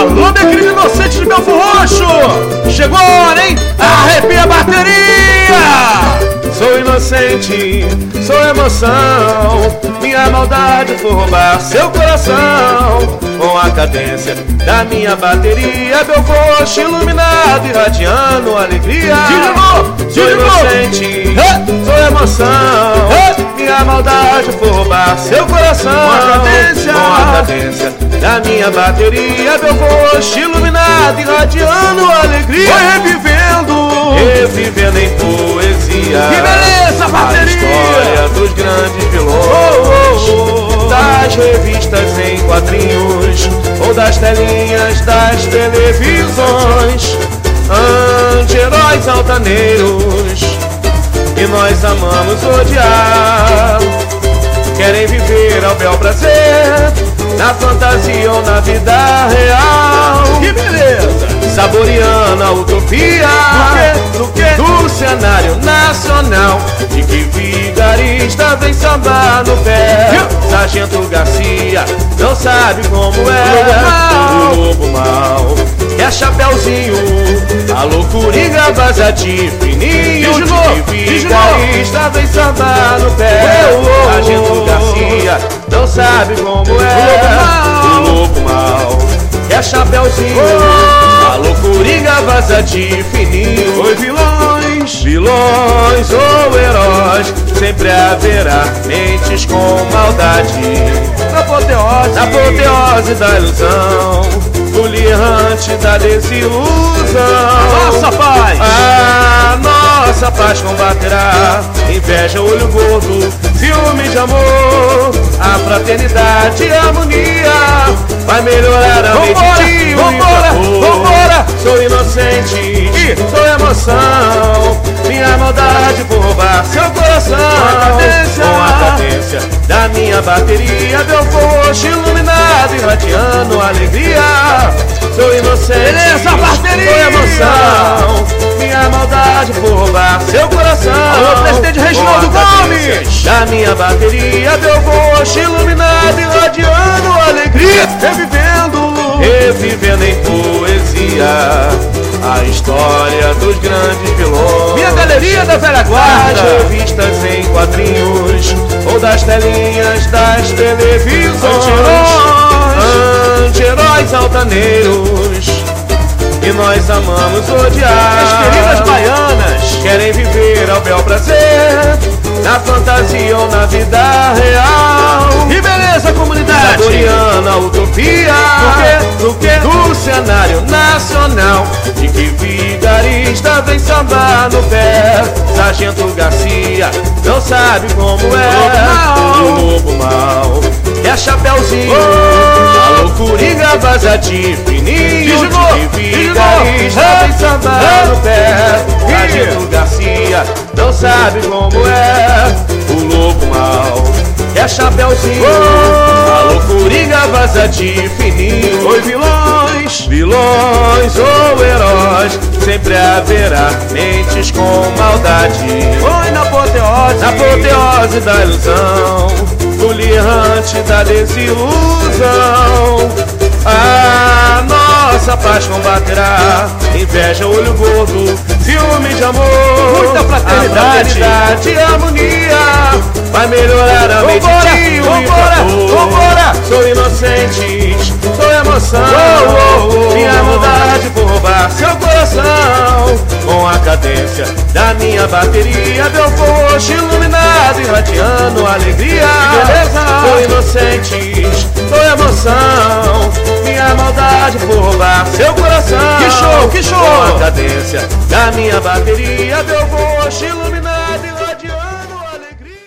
Alô, minha querida inocente de Belfo Roxo! Chegou a hora, hein? Arrepia a bateria! Sou inocente, sou emoção. Minha maldade foi roubar seu coração. Com a cadência da minha bateria, Belfo Roxo iluminado, irradiando alegria. Sou inocente, sou emoção. Minha maldade foi roubar seu coração. Com a cadência da minha bateria, Belfo Roxo iluminado, irradiando alegria. Foi revivendo em poesia. Que beleza, bateria! A história dos grandes vilões, das revistas em quadrinhos ou das telinhas das televisões. Anti-heróis altaneiros que nós amamos odiar, querem viver ao bel prazer, na fantasia ou na vida real. Que beleza! Saboreando a utopia do cenário nacional, de que vigarista vem sambar no pé. Sargento Garcia não sabe como é o lobo mal. Quer chapéuzinho, alô Coringa, vaza de fininho, de que vigarista vem sambar no pé. Sargento Garcia não sabe como é o lobo mal. Quer chapéuzinho, alô Coringa, vaza de fininho. Oi, vilões ou heróis, sempre haverá mentes com maldade. Na apoteose da ilusão, fulirante da desilusão. Nossa paz! A nossa paz combaterá inveja, olho gordo, ciúme de amor. A fraternidade e a harmonia vai melhorar a mente. Vambora! Sou inocente, sou emoção. Minha maldade por roubar seu coração. Com a cadência da minha bateria, Belfo Roxo iluminado, irradiando alegria. Sou inocente, sou emoção. Minha maldade por roubar seu coração. Alô, presidente Reginaldo Gomes! Da minha bateria, Belfo Roxo iluminado, irradiando alegria. Revivendo em poesia a história dos grandes vilões. Minha galeria da velha guarda, das revistas em quadrinhos ou das telinhas das televisões. Anti-heróis altaneiros que nós amamos odiar. As queridas baianas querem viver ao bel prazer, na fantasia ou na vida real. Que beleza, comunidade! Saboreando a utopia do cenário nacional, de que vigarista vem sambar no pé. Sargento Garcia não sabe como é o lobo mal. Quer chapéuzinho, alô Coringa, vaza de fininho, de que vigarista vem sambar no pé. Sargento Garcia não sabe como é o lobo mal. Quer chapéuzinho, alô Coringa, vaza de fininho. Oi, vilões ou heróis, sempre haverá mentes com maldade. Oi, na apoteose da ilusão, fulirante da desilusão. A nossa paz combaterá inveja, olho gordo, ciúme de amor. Muita fraternidade e harmonia vai melhorar a mente. Vambora! Sou inocente, sou emoção. Minha maldade por roubar seu coração. Com a cadência da minha bateria, Belfo Roxo iluminado, irradiando alegria. Sou inocente, sou emoção. Minha maldade por roubar seu coração. Que show! Com a cadência da minha bateria, Belfo Roxo iluminado.